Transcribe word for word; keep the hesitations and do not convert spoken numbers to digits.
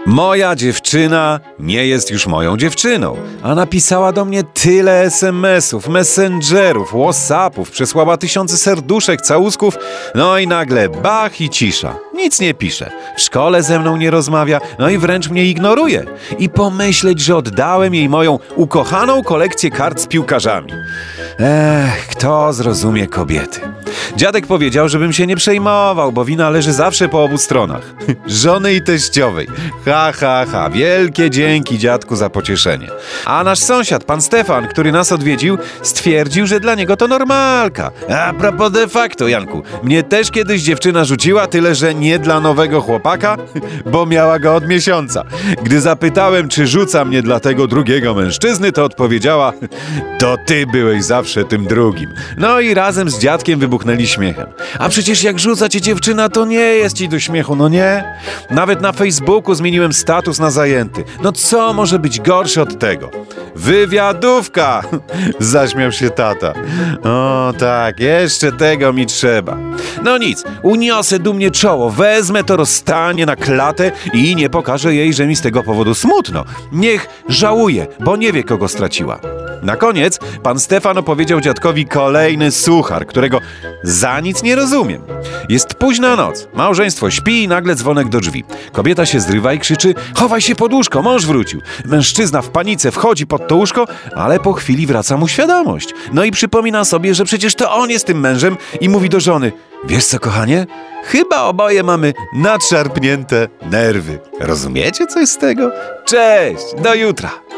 Moja dziewczyna nie jest już moją dziewczyną, a napisała do mnie tyle es em esów, messengerów, whatsappów, przesłała tysiące serduszek, całusków, no i nagle bach i cisza. Nic nie pisze, w szkole ze mną nie rozmawia, no i wręcz mnie ignoruje. I pomyśleć, że oddałem jej moją ukochaną kolekcję kart z piłkarzami. Ech, kto zrozumie kobiety? Dziadek powiedział, żebym się nie przejmował, bo wina leży zawsze po obu stronach. Żony i teściowej. Ha, ha, ha. Wielkie dzięki dziadku za pocieszenie. A nasz sąsiad, pan Stefan, który nas odwiedził, stwierdził, że dla niego to normalka. A propos de facto, Janku, mnie też kiedyś dziewczyna rzuciła, tyle że nie dla nowego chłopaka, bo miała go od miesiąca. Gdy zapytałem, czy rzuca mnie dla tego drugiego mężczyzny, to odpowiedziała: to ty byłeś zawsze tym drugim. No i razem z dziadkiem wybuchnęli śmiechem. A przecież jak rzuca cię dziewczyna, to nie jest ci do śmiechu, no nie? Nawet na Facebooku zmieniłem status na zajęty. No co może być gorsze od tego? Wywiadówka! Zaśmiał się tata. O tak, jeszcze tego mi trzeba. No nic, uniosę dumnie czoło, wezmę to rozstanie na klatę i nie pokażę jej, że mi z tego powodu smutno. Niech żałuje, bo nie wie, kogo straciła. Na koniec pan Stefan opowiedział dziadkowi kolejny suchar, którego za nic nie rozumiem. Jest późna noc, małżeństwo śpi i nagle dzwonek do drzwi. Kobieta się zrywa i krzyczy: chowaj się pod łóżko, mąż wrócił. Mężczyzna w panice wchodzi pod to łóżko, ale po chwili wraca mu świadomość. No i przypomina sobie, że przecież to on jest tym mężem i mówi do żony: wiesz co, kochanie? Chyba oboje mamy nadszarpnięte nerwy. Rozumiecie coś z tego? Cześć, do jutra!